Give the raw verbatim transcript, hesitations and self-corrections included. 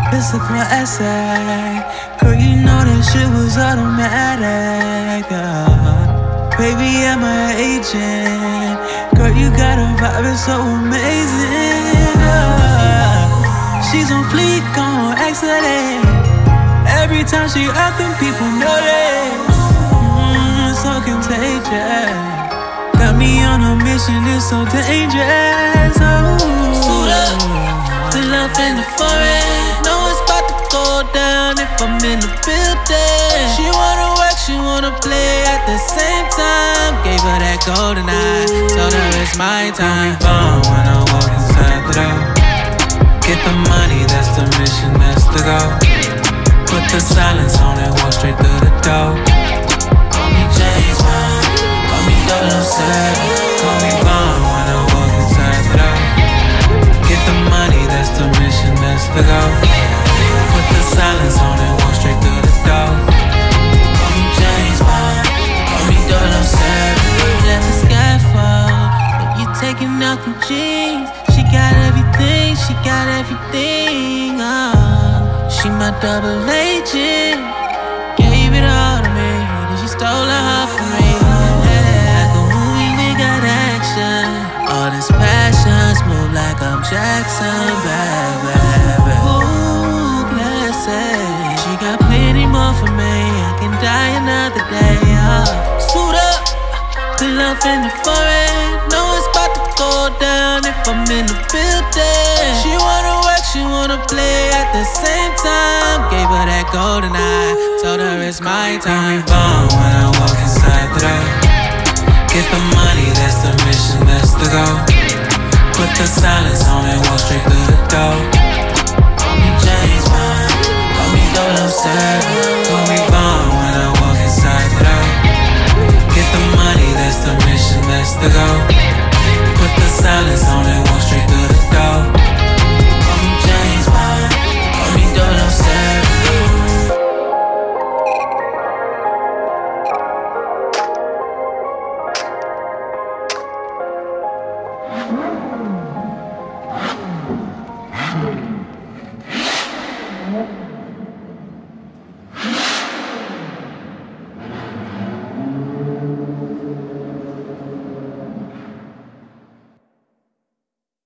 It's a classic. Girl, you know that shit was automatic. uh, Baby, I'm an agent. Girl, you got a vibe, it's so amazing. uh, She's on fleek, on accident. Every time she up, them people notice. mm, So contagious. Got me on a mission, it's so dangerous. Oh. Suit up, the love in the foreign. Know it's about to go down if I'm in the building. She wanna work, she wanna play at the same time. Gave her that golden eye, told her it's my time. Bomb when I walk inside the door. Get the money, that's the mission, that's the goal. Put the silence on and walk straight through the door. Call me James Bond, call me double oh seven. Call me Bomb when I walk inside the door. Get the money, that's the mission, that's the goal. Put the silence on and walk straight through the door. Call me James Bond, call me double oh seven. Let the sky fall, but you taking out the jeans. She got everything, she got everything. Oh, she my double agent. Gave it all to me, then she stole her heart from me. Yeah, like a movie, we got action. All this passion, smooth like I'm Jackson, bad, bad, bad. Ooh, blessed. She got plenty more for me. I can die another day. Oh. Suit up, the love in the foreign. Know it's about to go down if I'm in the building. She wanna work, she wanna play at the same time. Gave her that golden eye, told her it's my time. Bomb when I walk inside the door. Get the money, that's the mission, that's the goal. Put the silence on and walk straight through the door. Call me James Bond, call me double oh seven. Call me Bomb when I walk inside the door. Get the money, that's the mission, that's the goal. Put the silence on and walk straight through the door. Call me James Bond, call me double oh seven. Mm-hmm.